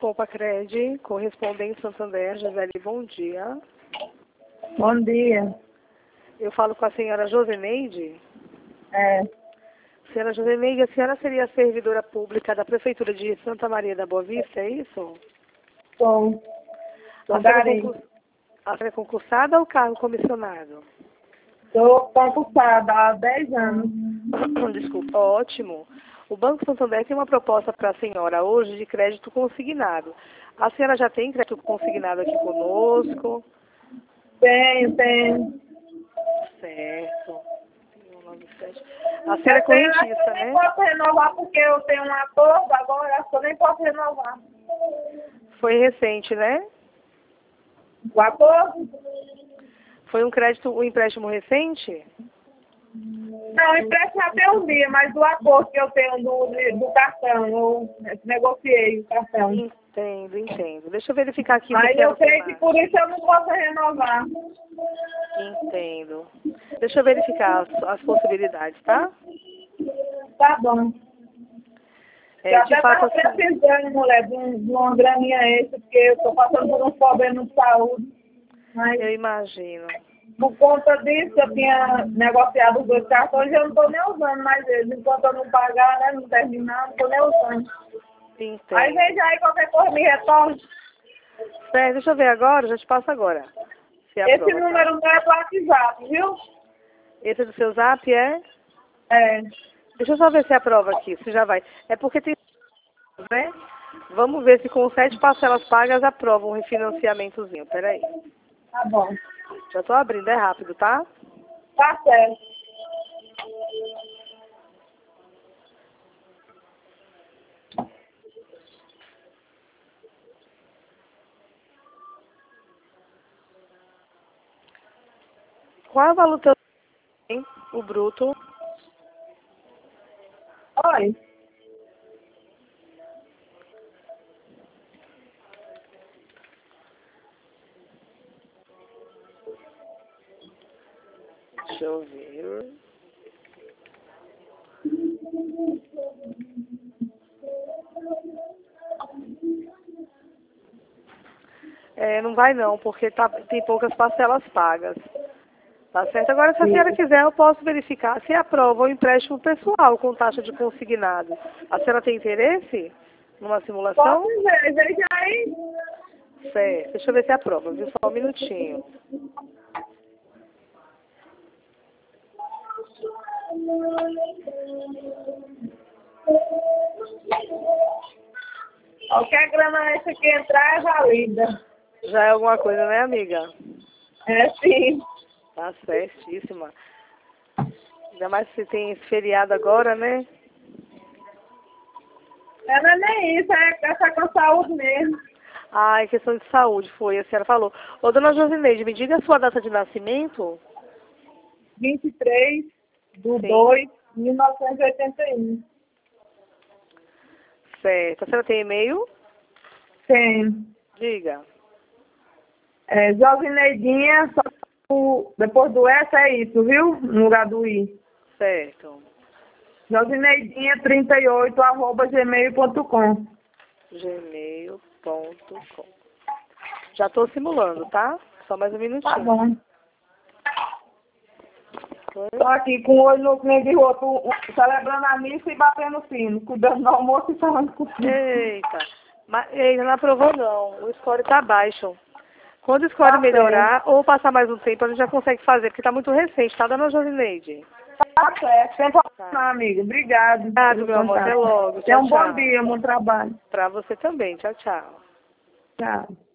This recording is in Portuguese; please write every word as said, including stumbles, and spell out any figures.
Compacred, correspondente Santander, Gisele, bom dia. Bom dia. Eu falo com a senhora Joseneide. É, Senhora Joseneide, a senhora seria servidora pública da Prefeitura de Santa Maria da Boa Vista, é isso? sou. Sou A senhora, é Gari. concurs... a senhora é concursada ou cargo comissionado? Sou concursada há dez anos. Desculpa, ótimo. O Banco Santander tem uma proposta para a senhora hoje de crédito consignado. A senhora já tem crédito consignado aqui conosco? Tenho, tenho. Certo. A senhora é Eu tenho, correntista, eu nem né? posso renovar porque eu tenho um acordo agora, acho que eu nem posso renovar. Foi recente, né? O acordo? Foi um crédito, um empréstimo recente? Não, empréstimo até um dia, mas o acordo que eu tenho do, do cartão, eu negociei o cartão. Entendo, entendo. Deixa eu verificar aqui se a Aí senhora eu tem creio que mais. por isso eu não posso renovar. Entendo. Deixa eu verificar as, as possibilidades, tá? Tá bom. É, Eu de até fato, estava assim, precisando, mulher, de, um, de uma graninha extra, porque eu estou passando por um problema de saúde. Mas eu imagino. por conta disso, eu tinha negociado os dois cartões e eu não estou nem usando mais eles. Enquanto eu não pagar, né, não terminar, não estou nem usando. Entendo. Aí veja aí qualquer coisa me retorne. Certo, deixa eu ver agora, já te passo agora. Se Esse aprova, número não é do WhatsApp, viu? tá? Esse do seu zap é? É. Deixa eu só ver se aprova aqui, se já vai. É porque tem, né? Vamos ver se com sete parcelas pagas aprova um refinanciamentozinho. Peraí. Tá bom. Já tô abrindo, é rápido, tá? Tá certo. Qual é o valor teu, hein? O bruto? Oi. Deixa eu ver. É, não vai não, porque tá, tem poucas parcelas pagas. Tá certo? Agora, se a senhora quiser, eu posso verificar se aprova o empréstimo pessoal com taxa de consignado. A senhora tem interesse numa simulação? Posso ver, veja aí. Certo. Deixa eu ver se aprova, viu? Só um minutinho. Qualquer grana essa que entrar é válida. Já é alguma coisa, né, amiga? É sim. Tá certíssima. Ainda mais se tem esse feriado agora, né? É, não é nem isso, é essa com saúde mesmo. Ah, é questão de saúde, foi, a senhora falou. Ô, dona Josineide, me diga a sua data de nascimento. vinte e três de Sim. dois de mil novecentos e oitenta e um. Certo. A senhora tem e-mail? Tem. Diga. É, Josineidinha, só o, depois do S é isso, viu? No lugar do I. Certo. Josineidinha trinta e oito arroba gmail ponto com. gmail ponto com. Já estou simulando, tá? Só mais um minutinho. Tá bom. Foi? Tô aqui com o olho no meio de outro, celebrando a missa e batendo sino, cuidando do almoço e falando com o filho. Eita. Mas ainda não aprovou, não. O score está baixo. Quando o score Tá melhorar ou passar mais um tempo, a gente já consegue fazer, porque está muito recente, tá, dona Josineide? Tá certo, sem problema, Tá. amiga. Obrigado. Obrigado, pelo meu amor. Até contato. logo. Tenha Tchau, um tchau. bom dia, bom trabalho. Pra você também. Tchau, tchau. Tchau.